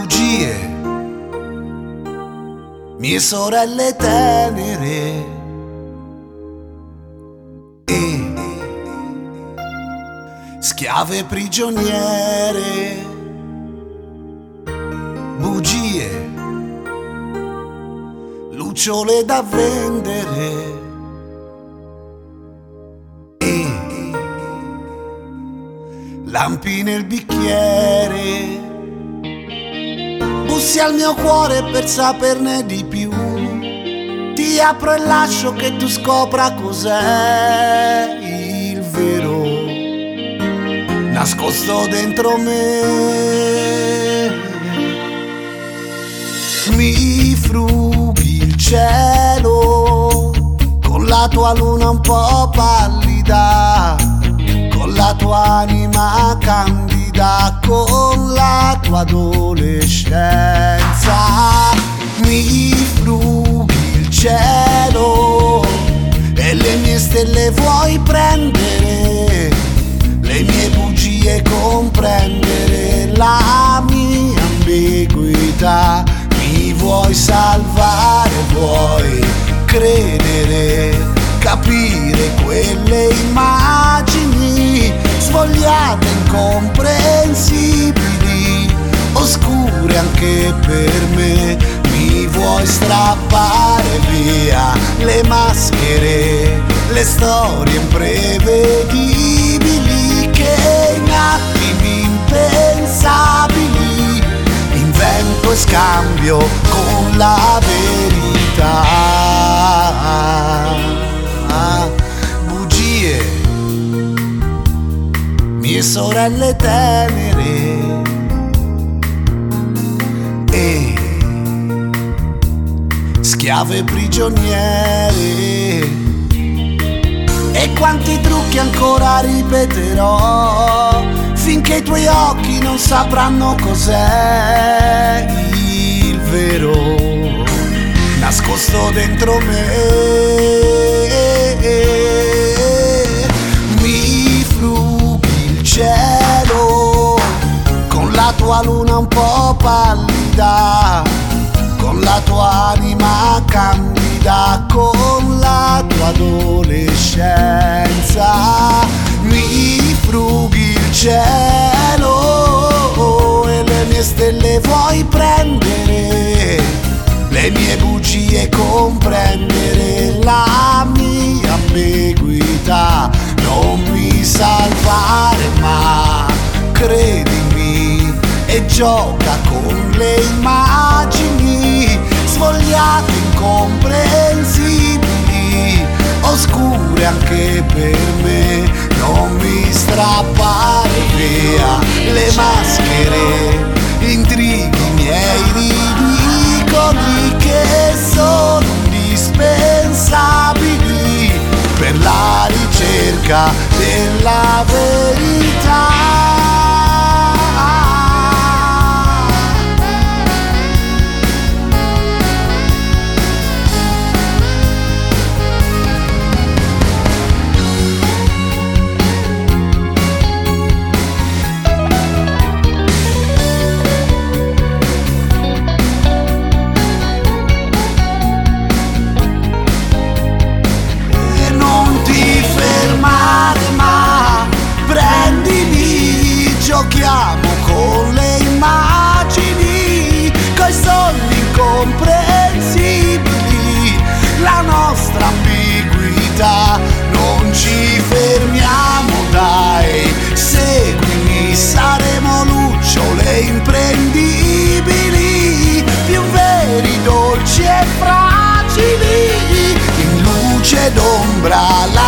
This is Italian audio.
bugie, mie sorelle tenere, e schiave prigioniere. Bugie, lucciole da vendere, e lampi nel bicchiere. Bussi al mio cuore per saperne di più, ti apro e lascio che tu scopra cos'è il vero nascosto dentro me. Mi frughi il cielo con la tua luna un po' pallida, con la tua anima candida, con la tua adolescenza. Mi frughi il cielo e le mie stelle vuoi prendere, le mie bugie comprendere, la mia ambiguità. Mi vuoi salvare, vuoi credere, capire quelle immagini svogliate, incomprensibili, oscure anche per me. Mi vuoi strappare via le maschere, le storie imprevedibili che in attimi impensabili invento e scambio con la verità. Bugie, mie sorelle tenere, e schiave prigioniere. E quanti trucchi ancora ripeterò finché i tuoi occhi non sapranno cos'è il vero nascosto dentro me. Mi frughi il cielo con la tua luna un po' pallida, con la tua anima candida, con la tua adolescenza. Mi frughi il cielo e le mie stelle vuoi prendere, le mie bugie comprendere, la mia ambiguità. Non mi salvare ma credimi e gioca con le immagini svogliate, incomprensibili, oscure anche per me. Non mi strappare via le maschere, intrighi miei ridicoli che sono indispensabili per la ricerca della verità. Giochiamo con le immagini, coi sogni incomprensibili, la nostra ambiguità. Non ci fermiamo, dai, seguimi, saremo lucciole imprendibili, più veri, dolci e fragili, in luce d'ombra.